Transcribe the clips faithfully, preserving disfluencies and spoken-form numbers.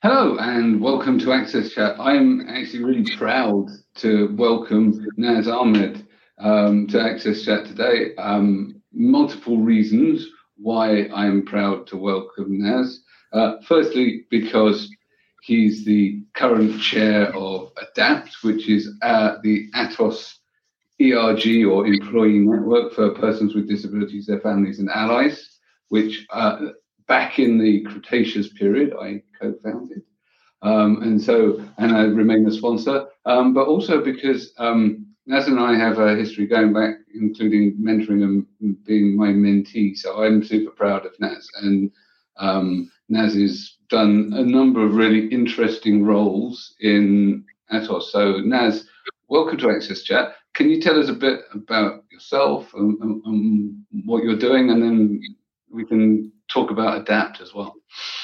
Hello and welcome to Access Chat. I'm actually really proud to welcome Naz Ahmed um, to Access Chat today. Um, multiple reasons why I'm proud to welcome Naz. Uh, firstly, because he's the current chair of ADAPT, which is uh, the Atos E R G or Employee Network for Persons with Disabilities, Their Families and Allies, which uh, back in the Cretaceous period I co-founded. Um, and so, and I remain a sponsor, um, but also because um, Naz and I have a history going back, including mentoring and being my mentee. So I'm super proud of Naz. And um, Naz has done a number of really interesting roles in Atos. So Naz, welcome to Access Chat. Can you tell us a bit about yourself and, and, and what you're doing, and then we can talk about ADAPT as well.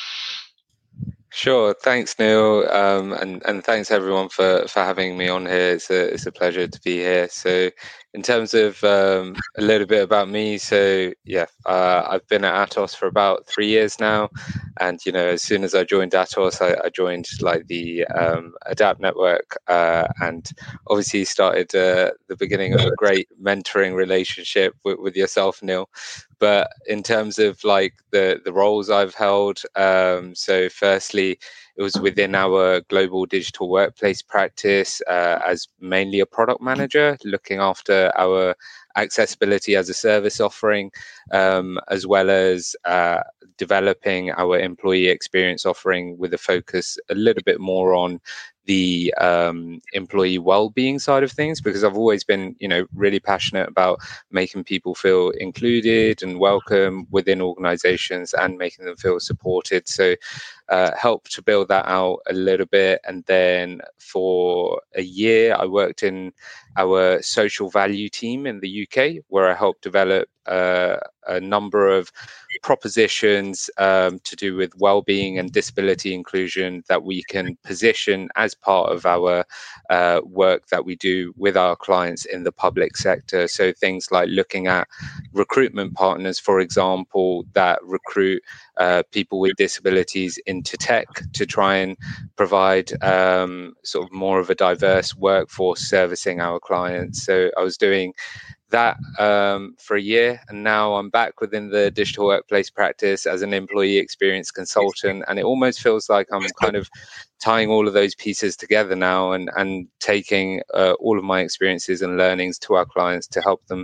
Sure. Thanks, Neil. Um, and, and thanks everyone for, for having me on here. It's a, it's a pleasure to be here. So in terms of um, a little bit about me, so yeah, uh, I've been at Atos for about three years now. And, you know, as soon as I joined Atos, I, I joined like the um, ADAPT network uh, and obviously started uh, the beginning of a great mentoring relationship with, with yourself, Neil. But in terms of like the, the roles I've held, um, so firstly, it was within our global digital workplace practice uh, as mainly a product manager, looking after our accessibility as a service offering, um, as well as uh, developing our employee experience offering with a focus a little bit more on the um, employee well-being side of things, because I've always been, you know, really passionate about making people feel included and welcome within organizations and making them feel supported. So uh, help to build that out a little bit. And then for a year, I worked in our social value team in the U K, where I helped develop uh, a number of propositions um, to do with well-being and disability inclusion that we can position as part of our uh, work that we do with our clients in the public sector. So things like looking at recruitment partners, for example, that recruit uh, people with disabilities into tech to try and provide um, sort of more of a diverse workforce servicing our clients. So I was doing that um, for a year, and now I'm back within the digital workplace practice as an employee experience consultant, and it almost feels like I'm kind of tying all of those pieces together now and and taking uh, all of my experiences and learnings to our clients to help them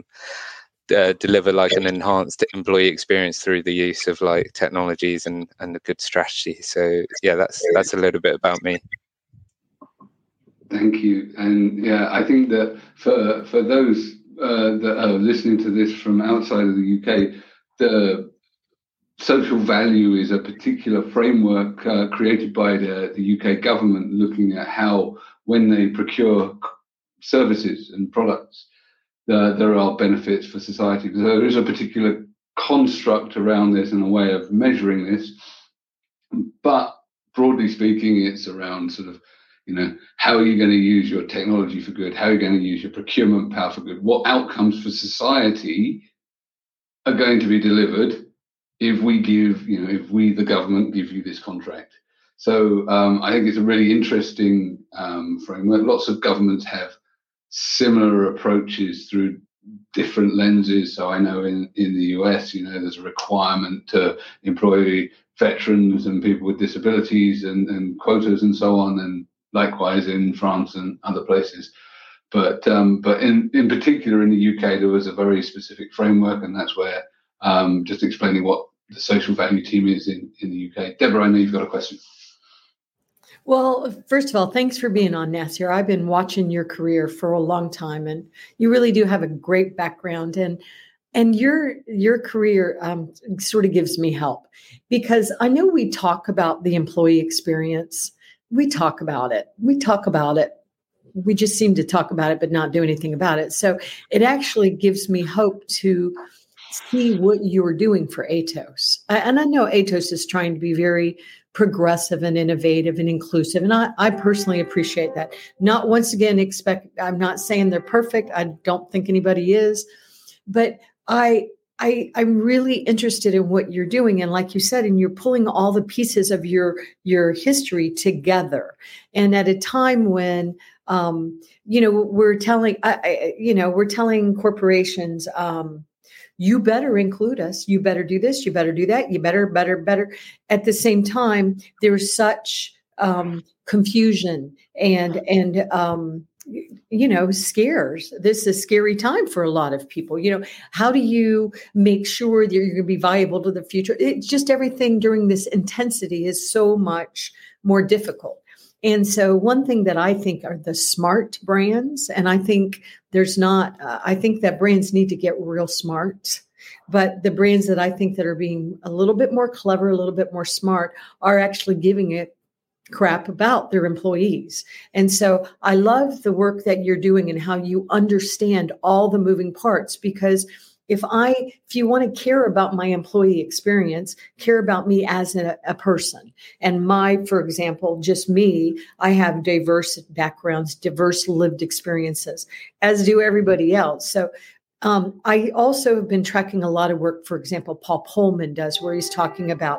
uh, deliver like an enhanced employee experience through the use of like technologies and and a good strategy. So yeah, that's that's a little bit about me. Thank you. And yeah, I think that for for those uh, that are listening to this from outside of the U K, the social value is a particular framework uh, created by the, the U K government, looking at how, when they procure services and products, uh, there are benefits for society. So there is a particular construct around this and a way of measuring this. But broadly speaking, it's around sort of, you know, how are you going to use your technology for good? How are you going to use your procurement power for good? What outcomes for society are going to be delivered if we give, you know, if we, the government, give you this contract? So um, I think it's a really interesting um, framework. Lots of governments have similar approaches through different lenses. So I know in, in the U S, you know, there's a requirement to employ veterans and people with disabilities and, and quotas and so on, and likewise in France and other places. But um, but in, in particular in the U K, there was a very specific framework, and that's where um, just explaining what the social value team is in, in the U K. Deborah, I know you've got a question. Well, first of all, thanks for being on, Nasir. I've been watching your career for a long time, and you really do have a great background. And and your your career um, sort of gives me help, because I know we talk about the employee experience. We talk about it. We talk about it. We just seem to talk about it, but not do anything about it. So it actually gives me hope to see what you're doing for Atos. And I know Atos is trying to be very progressive and innovative and inclusive. And I, I personally appreciate that. Not once again, expect, I'm not saying they're perfect. I don't think anybody is, but I, I, I'm really interested in what you're doing. And like you said, and you're pulling all the pieces of your, your history together. And at a time when, um, you know, we're telling, I, I, you know, we're telling corporations, um, you better include us. You better do this. You better do that. You better, better, better. At the same time, there's such um, confusion and, and, um, you know, scares. This is a scary time for a lot of people. You know, how do you make sure that you're going to be viable to the future? It's just everything during this intensity is so much more difficult. And so one thing that I think are the smart brands, and I think there's not, uh, I think that brands need to get real smart, but the brands that I think that are being a little bit more clever, a little bit more smart are actually giving it crap about their employees. And so I love the work that you're doing and how you understand all the moving parts, because if I, if you want to care about my employee experience, care about me as a, a person and my, for example, just me, I have diverse backgrounds, diverse lived experiences, as do everybody else. So um, I also have been tracking a lot of work, for example, Paul Pullman does, where he's talking about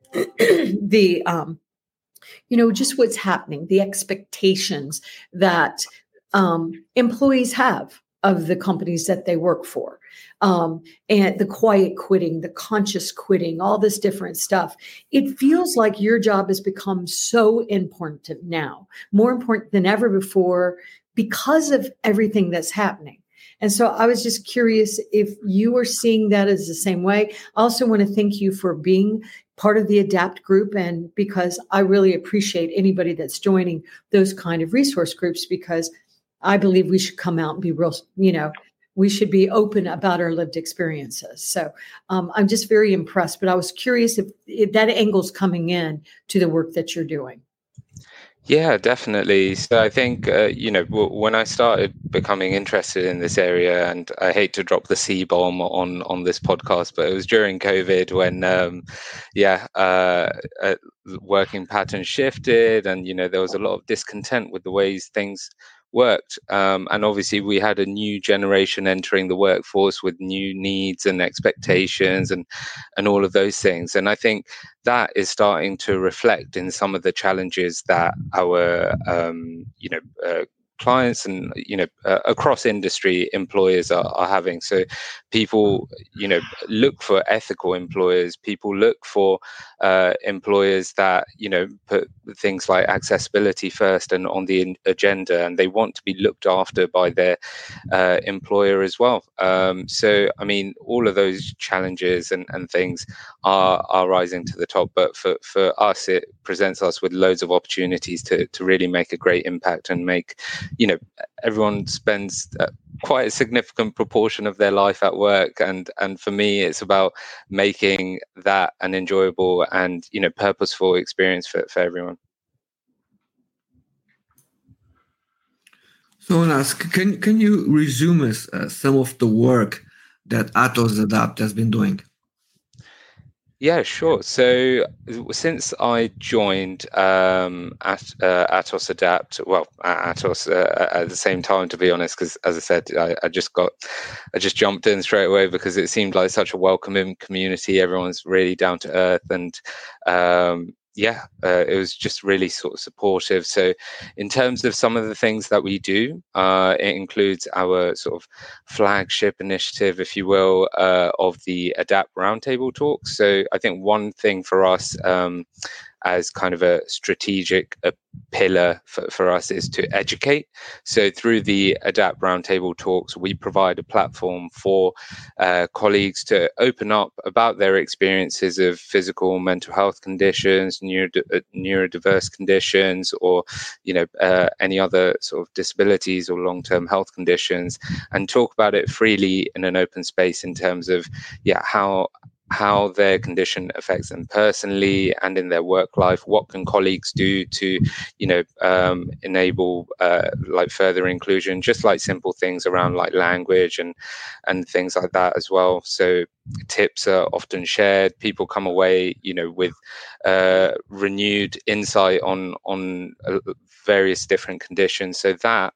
the, um, you know, just what's happening, the expectations that um, employees have of the companies that they work for, um, and the quiet quitting, the conscious quitting, all this different stuff. It feels like your job has become so important now, more important than ever before, because of everything that's happening. And so I was just curious if you were seeing that as the same way. I also want to thank you for being part of the ADAPT group, and because I really appreciate anybody that's joining those kind of resource groups, because I believe we should come out and be real, you know, we should be open about our lived experiences. So um, I'm just very impressed, but I was curious if, if that angle's coming in to the work that you're doing. Yeah, definitely. So I think, uh, you know, w- when I started becoming interested in this area, and I hate to drop the C bomb on, on this podcast, but it was during COVID when, um, yeah, uh, uh, working patterns shifted, and, you know, there was a lot of discontent with the ways things worked. Um, and obviously we had a new generation entering the workforce with new needs and expectations and, and all of those things. And I think that is starting to reflect in some of the challenges that our, um, you know, uh, clients and, you know, uh, across industry employers are, are having. So people, you know, look for ethical employers. People look for uh, employers that, you know, put things like accessibility first and on the in- agenda, and they want to be looked after by their uh, employer as well. Um, so, I mean, all of those challenges and, and things are are rising to the top. But for, for us, it presents us with loads of opportunities to to really make a great impact and make, you know, everyone spends uh, quite a significant proportion of their life at work, and and for me it's about making that an enjoyable and, you know, purposeful experience for, for everyone. So Nas, can can you resume us uh, some of the work that Atos Adapt has been doing? Yeah, sure. So since I joined um, at, uh, Atos Adapt, well, Atos uh, at the same time, to be honest, because as I said, I, I just got, I just jumped in straight away because it seemed like such a welcoming community. Everyone's really down to earth, and um, yeah, uh, it was just really sort of supportive. So in terms of some of the things that we do, uh, it includes our sort of flagship initiative, if you will, uh, of the ADAPT Roundtable Talks. So I think one thing for us um, as kind of a strategic a pillar for, for us is to educate. So through the ADAPT Roundtable Talks, we provide a platform for uh, colleagues to open up about their experiences of physical, mental health conditions, neuro, uh, neurodiverse conditions, or, you know, uh, any other sort of disabilities or long-term health conditions, and talk about it freely in an open space in terms of, yeah, how how their condition affects them personally and in their work life. What can colleagues do to, you know, um, enable uh, like further inclusion, just like simple things around like language and and things like that as well. So tips are often shared. People come away, you know, with uh, renewed insight on on uh, various different conditions. So that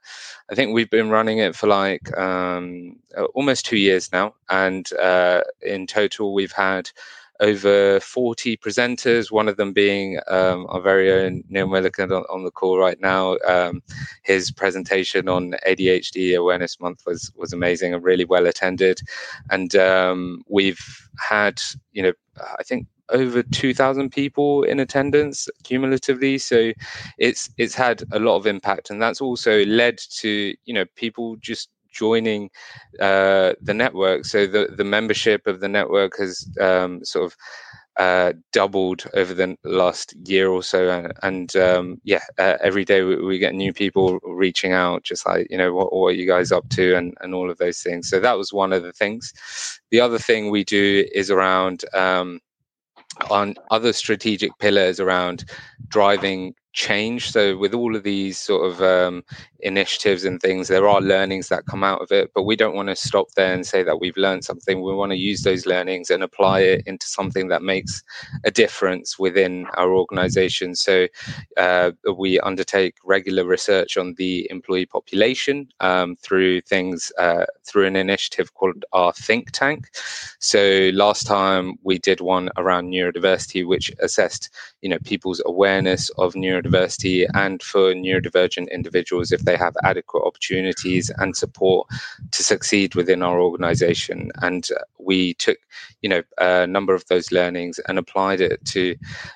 I think we've been running it for like um, almost two years now. And uh, in total, we've had over forty presenters, one of them being um, our very own Neil Milliken on, on the call right now. Um, his presentation on A D H D Awareness Month was was amazing and really well attended. And um, we've had, you know, I think over two thousand people in attendance cumulatively. So it's it's had a lot of impact. And that's also led to, you know, people just joining uh, the network. So the, the membership of the network has um, sort of uh, doubled over the last year or so. And, and um, yeah, uh, every day we, we get new people reaching out, just like, you know, what, what are you guys up to, and, and all of those things. So that was one of the things. The other thing we do is around um, on other strategic pillars around driving change. So with all of these sort of um, initiatives and things, there are learnings that come out of it, but we don't want to stop there and say that we've learned something. We want to use those learnings and apply it into something that makes a difference within our organization. So uh, we undertake regular research on the employee population um, through things, uh, through an initiative called our Think Tank. So last time we did one around neurodiversity, which assessed, you know, people's awareness of neurodiversity, and for neurodivergent individuals, if they have adequate opportunities and support to succeed within our organization. And uh, we took, you know, a number of those learnings and applied it to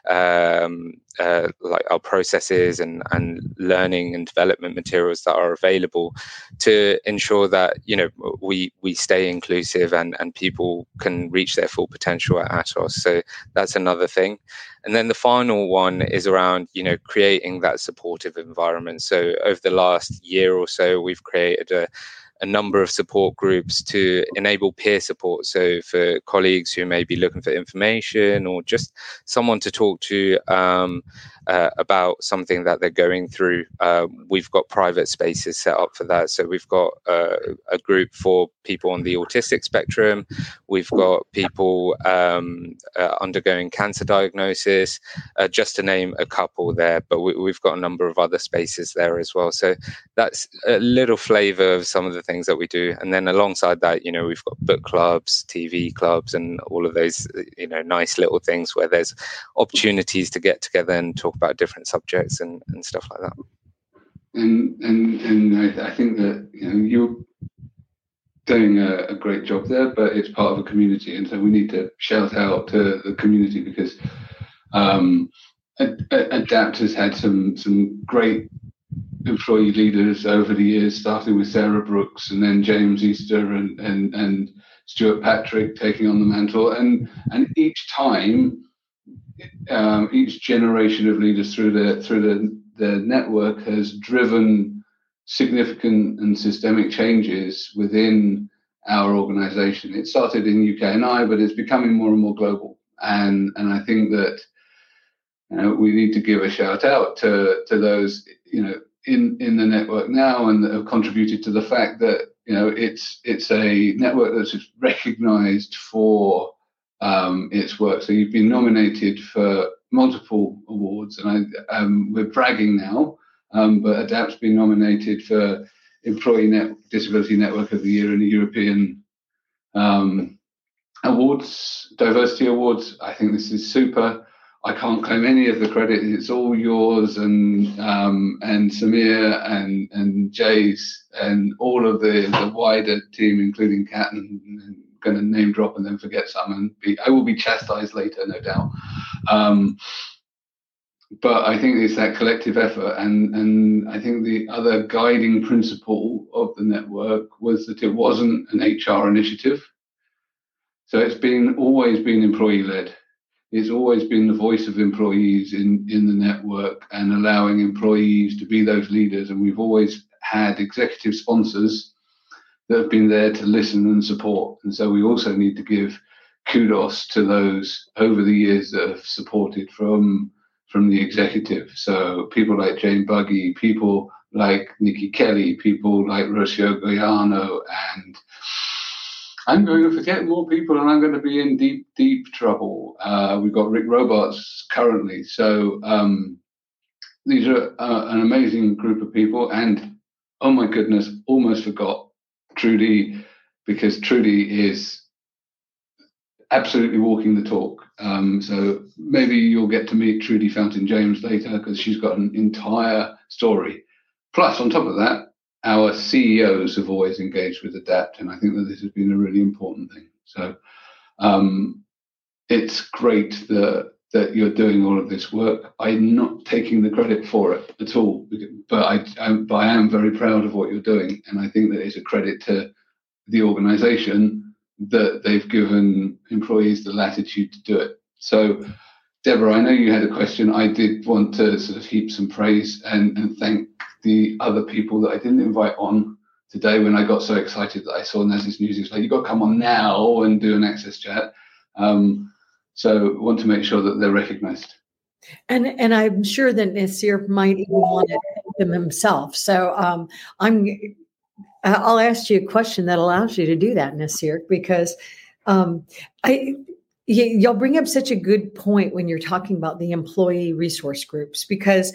um, uh, like our processes and, and learning and development materials that are available to ensure that, you know, we we stay inclusive and, and people can reach their full potential at Atos. So that's another thing. And then the final one is around, you know, creating that supportive environment. So over the last year or so, we've created a, a number of support groups to enable peer support. So for colleagues who may be looking for information or just someone to talk to um, uh, about something that they're going through, uh, we've got private spaces set up for that. So we've got uh, a group for people on the autistic spectrum. We've got people um, uh, undergoing cancer diagnosis, uh, just to name a couple there, but we, we've got a number of other spaces there as well. So that's a little flavor of some of the things that we do. And then alongside that, you know, we've got book clubs, T V clubs, and all of those, you know, nice little things where there's opportunities to get together and talk about different subjects and, and stuff like that. And and and I, I think that, you know, you're doing a, a great job there, but it's part of a community, and so we need to shout out to the community, because um, Adapt has had some some great employee leaders over the years, starting with Sarah Brooks and then James Easter and and and Stuart Patrick taking on the mantle, and and each time, um, each generation of leaders through the through the the network has driven significant and systemic changes within our organization. It started in U K and I, but it's becoming more and more global. And and I think that, you know, we need to give a shout out to to those, you know, in, in the network now, and that have contributed to the fact that, you know, it's it's a network that's recognized for um, its work. So you've been nominated for multiple awards, and I, um, we're bragging now, um, but Adapt's been nominated for Employee Net Disability Network of the Year in the European um, Awards, Diversity Awards. I think this is super. I can't claim any of the credit. It's all yours and um, and Samir and and Jay's and all of the, the wider team, including Kat, and, and going to name drop and then forget some, and be, I will be chastised later, no doubt. Um, but I think it's that collective effort, and and I think the other guiding principle of the network was that it wasn't an H R initiative. So it's been always been employee led. It's always been the voice of employees in, in the network and allowing employees to be those leaders. And we've always had executive sponsors that have been there to listen and support. And so we also need to give kudos to those over the years that have supported from, from the executive. So people like Jane Buggy, people like Nikki Kelly, people like Rocio Goiano, and I'm going to forget more people, and I'm going to be in deep, deep trouble. Uh, we've got Rick Robarts currently. So um, these are uh, an amazing group of people. And oh my goodness, almost forgot Trudy, because Trudy is absolutely walking the talk. Um, so maybe you'll get to meet Trudy Fountain James later, because she's got an entire story. Plus, on top of that, our C E Os have always engaged with ADAPT, and I think that this has been a really important thing. So um, it's great that that you're doing all of this work. I'm not taking the credit for it at all, but I, I, but I am very proud of what you're doing, and I think that it's a credit to the organisation that they've given employees the latitude to do it. So, Deborah, I know you had a question. I did want to sort of heap some praise and, and thank the other people that I didn't invite on today when I got so excited that I saw Naz's news. It's like, you've got to come on now and do an access chat. Um, so want to make sure that they're recognised. And and I'm sure that Nasir might even want to thank them himself. So um, I'm I'll ask you a question that allows you to do that, Nasir, because um, I y- y'all bring up such a good point when you're talking about the employee resource groups, because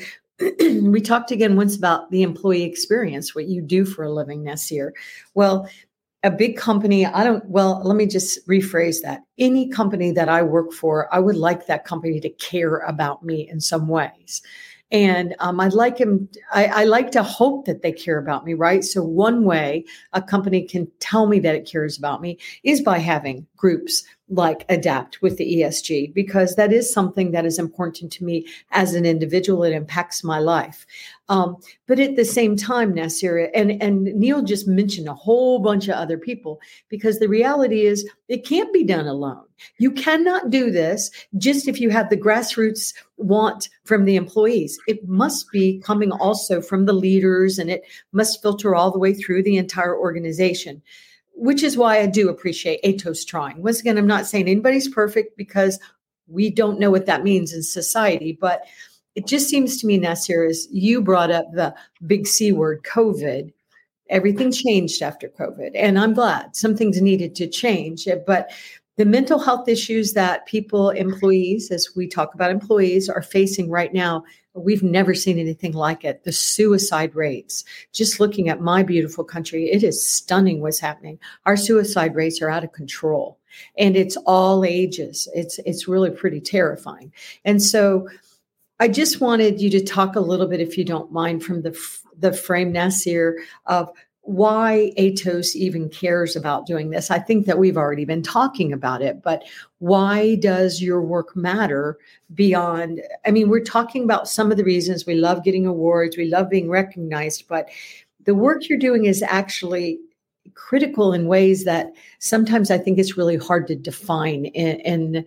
we talked again once about the employee experience, what you do for a living, Nasir. Well, a big company, I don't, well, let me just rephrase that. Any company that I work for, I would like that company to care about me in some ways. And um, I'd like him, I, I like to hope that they care about me, right? So one way a company can tell me that it cares about me is by having groups like ADAPT with the E S G, because that is something that is important to me as an individual. It impacts my life. Um, but at the same time, Nasir, and, and Neil just mentioned a whole bunch of other people, because the reality is it can't be done alone. You cannot do this just if you have the grassroots want from the employees. It must be coming also from the leaders, and it must filter all the way through the entire organization, which is why I do appreciate Atos trying. Once again, I'm not saying anybody's perfect, because we don't know what that means in society, but it just seems to me, Nasir, as you brought up the big C word, COVID, everything changed after COVID. And I'm glad some things needed to change. But the mental health issues that people, employees, as we talk about employees, are facing right now, we've never seen anything like it. The suicide rates, just looking at my beautiful country, it is stunning what's happening. Our suicide rates are out of control, and it's all ages. It's, it's really pretty terrifying. And so I just wanted you to talk a little bit, if you don't mind, from the the frame, Nasir, of why Atos even cares about doing this. I think that we've already been talking about it, but why does your work matter beyond? I mean, we're talking about some of the reasons. We love getting awards, we love being recognized, but the work you're doing is actually critical in ways that sometimes I think it's really hard to define in, in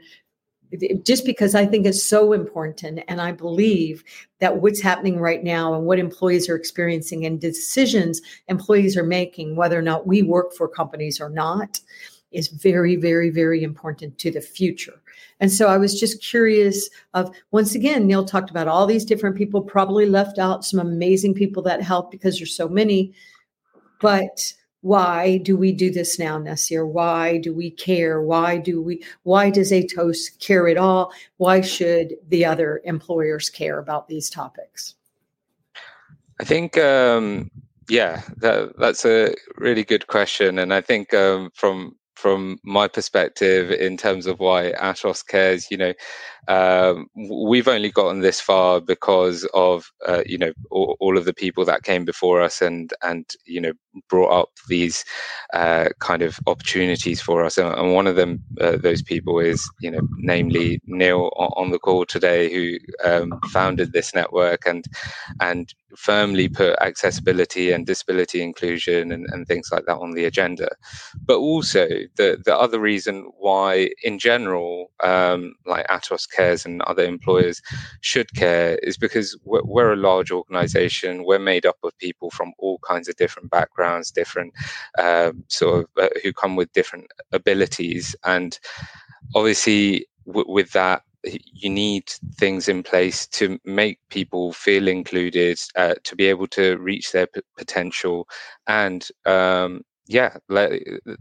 just because I think it's so important. And I believe that what's happening right now and what employees are experiencing and decisions employees are making, whether or not we work for companies or not, is very, very, very important to the future. And so I was just curious of, once again, Neil talked about all these different people, probably left out some amazing people that help because there's so many, but why do we do this now, Nasir? Why do we care? Why do we, why does Atos care at all? Why should the other employers care about these topics? I think, um, yeah, that, that's a really good question. And I think um, from from my perspective, in terms of why Atos cares, you know, um, we've only gotten this far because of, uh, you know, all, all of the people that came before us and, and you know, brought up these uh, kind of opportunities for us. And, and one of them, uh, those people is, you know, namely Neil on, on the call today, who um, founded this network and and firmly put accessibility and disability inclusion and, and things like that on the agenda. But also the, the other reason why, in general, um, like Atos cares and other employers should care is because we're, we're a large organization. We're made up of people from all kinds of different backgrounds, different um, sort of uh, who come with different abilities. And obviously w- with that, you need things in place to make people feel included, uh, to be able to reach their p- potential, and um, yeah, let,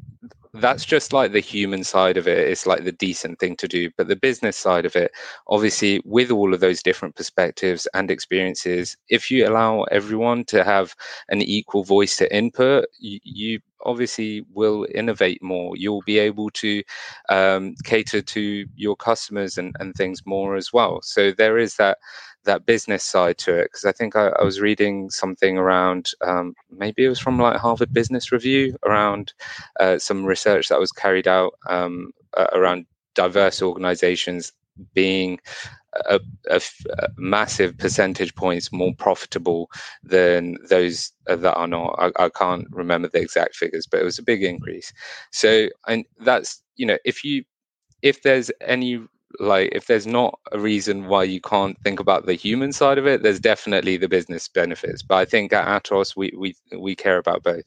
that's just like the human side of it. It's like the decent thing to do. But the business side of it, obviously, with all of those different perspectives and experiences, if you allow everyone to have an equal voice to input, you, you obviously will innovate more. You'll be able to um, cater to your customers and, and things more as well. So there is that that business side to it, because I think I, I was reading something around um, maybe it was from like Harvard Business Review around uh, some research that was carried out um, uh, around diverse organizations being a, a, a massive percentage points more profitable than those that are not. I, I can't remember the exact figures, but it was a big increase. So, and that's, you know, if you if there's any like if there's not a reason why you can't think about the human side of it, there's definitely the business benefits. But I think at Atos we we we care about both.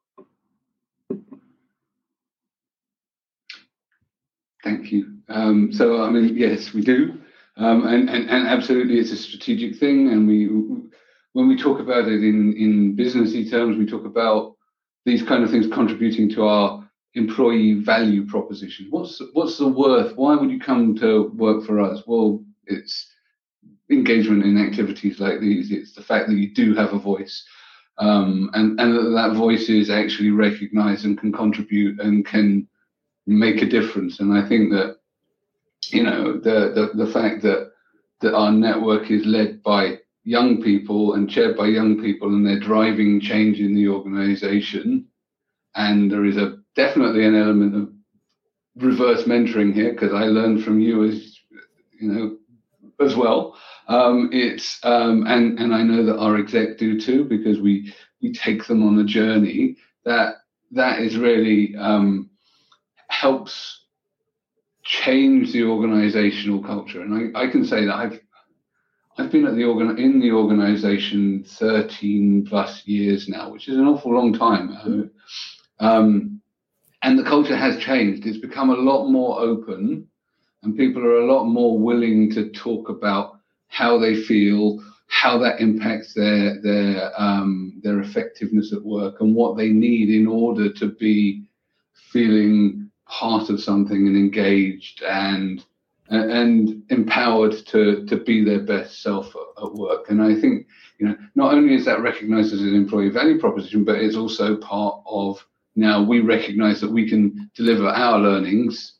Thank you. Um, so I mean, yes, we do, um, and, and and absolutely, it's a strategic thing. And we, when we talk about it in in businessy terms, we talk about these kind of things contributing to our employee value proposition. What's what's the worth? Why would you come to work for us? Well, it's engagement in activities like these. It's the fact that you do have a voice, um, and and that, that voice is actually recognised and can contribute and can make a difference. And I think that, you know, the the, the fact that that our network is led by young people and chaired by young people, and they're driving change in the organisation, and there is a definitely an element of reverse mentoring here, because I learned from you as you know as well. Um, it's um, and and I know that our exec do too, because we we take them on a journey that that is really um, helps change the organizational culture. And I, I can say that I've I've been at the organ in the organization thirteen plus years now, which is an awful long time. Um, and the culture has changed. It's become a lot more open, and people are a lot more willing to talk about how they feel, how that impacts their their um, their effectiveness at work, and what they need in order to be feeling part of something and engaged and and empowered to to be their best self at, at work. And I think, you know, not only is that recognized as an employee value proposition, but it's also part of, now we recognize that we can deliver our learnings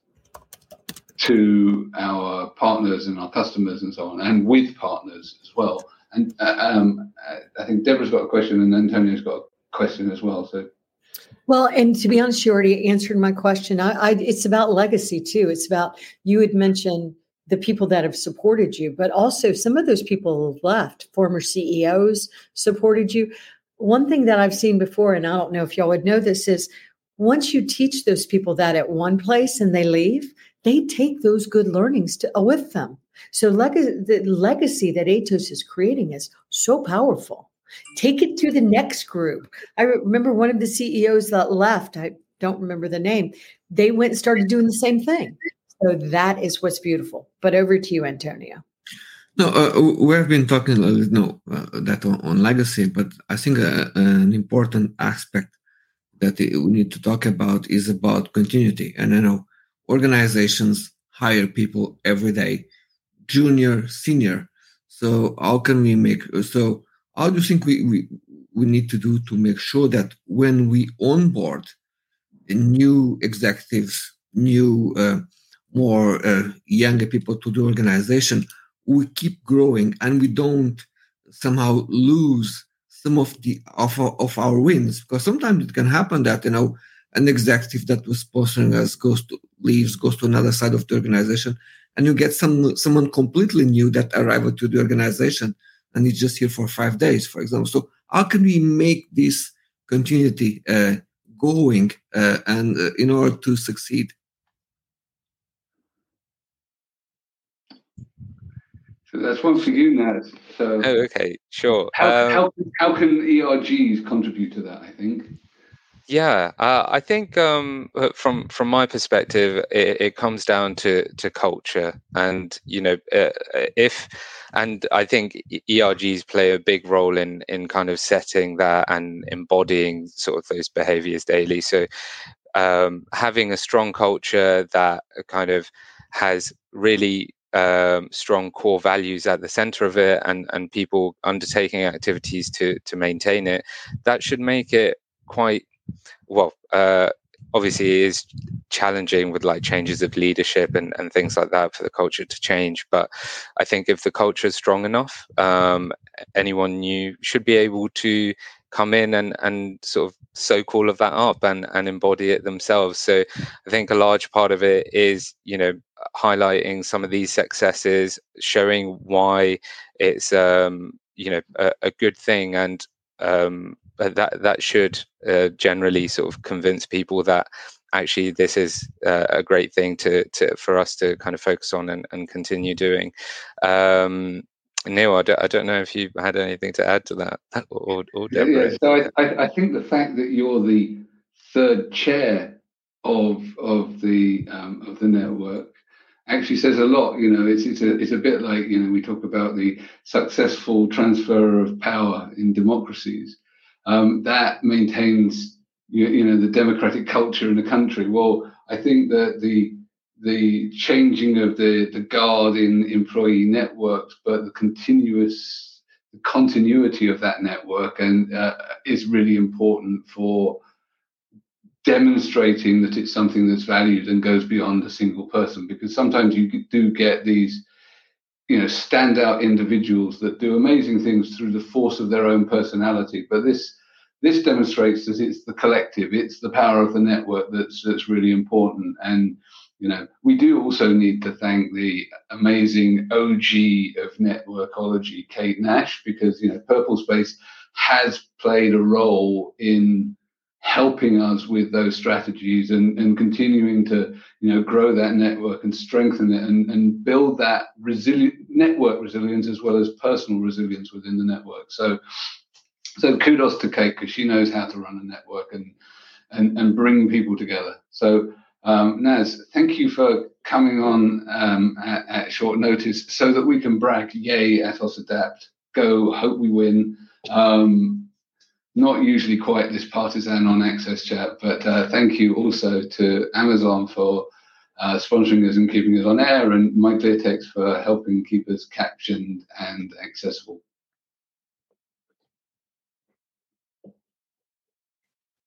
to our partners and our customers and so on, and with partners as well. And uh, um, I think Deborah's got a question and Antonio's got a question as well. So, well, and to be honest, you already answered my question. I, I, it's about legacy too. It's about, you had mentioned the people that have supported you, but also some of those people have left. Former C E Os supported you. One thing that I've seen before, and I don't know if y'all would know this, is once you teach those people that at one place and they leave, they take those good learnings to, uh, with them. So leg- the legacy that Atos is creating is so powerful. Take it to the next group. I remember one of the C E Os that left, I don't remember the name, they went and started doing the same thing. So that is what's beautiful. But over to you, Antonio. No, uh, we have been talking a little no, uh, that on, on legacy, but I think uh, an important aspect that we need to talk about is about continuity. And I know organizations hire people every day, junior, senior. So how can we make, so how do you think we, we, we need to do to make sure that when we onboard new executives, new, uh, more uh, younger people to the organization, we keep growing and we don't somehow lose some of the of our, of our wins? Because sometimes it can happen that, you know, an executive that was sponsoring us goes to leaves, goes to another side of the organization, and you get some someone completely new that arrived to the organization and he's just here for five days, for example. So how can we make this continuity uh, going uh, and uh, in order to succeed? So that's one for you, Naz. So, oh, okay, sure. How, um, how, how can E R Gs contribute to that, I think? Yeah, uh, I think um, from from my perspective, it, it comes down to to culture, and you know, uh, if and I think E R Gs play a big role in in kind of setting that and embodying sort of those behaviors daily. So um, having a strong culture that kind of has really um, strong core values at the center of it, and and people undertaking activities to to maintain it, that should make it quite well. Uh, obviously, it is challenging with like changes of leadership and, and things like that for the culture to change. But I think if the culture is strong enough, um, anyone new should be able to come in and, and sort of soak all of that up and, and embody it themselves. So I think a large part of it is, you know, highlighting some of these successes, showing why it's, um, you know, a, a good thing. And um, that that should uh, generally sort of convince people that actually this is uh, a great thing to, to for us to kind of focus on and, and continue doing. Um, Neil, I don't, I don't know if you had anything to add to that, or, or Deborah. Yeah, so I, I, I think the fact that you're the third chair of of the um, of the network actually says a lot. You know, it's it's a it's a bit like, you know, we talk about the successful transfer of power in democracies. Um, that maintains you, you know the democratic culture in the country. Well, I think that the the changing of the, the guard in employee networks, but the continuous the continuity of that network and uh, is really important for demonstrating that it's something that's valued and goes beyond a single person. Because sometimes you do get these, you know, standout individuals that do amazing things through the force of their own personality. But this this demonstrates that it's the collective, it's the power of the network that's that's really important. And you know, we do also need to thank the amazing O G of networkology, Kate Nash, because, you know, Purple Space has played a role in helping us with those strategies and, and continuing to, you know, grow that network and strengthen it and, and build that resilient network resilience as well as personal resilience within the network. So, so kudos to Kate, because she knows how to run a network and and, and bring people together. So. Um, Naz, thank you for coming on um, at, at short notice so that we can brag, yay, Atos Adapt, go, hope we win. Um, not usually quite this partisan on Access Chat, but uh, thank you also to Amazon for uh, sponsoring us and keeping us on air, and MyClearText for helping keep us captioned and accessible.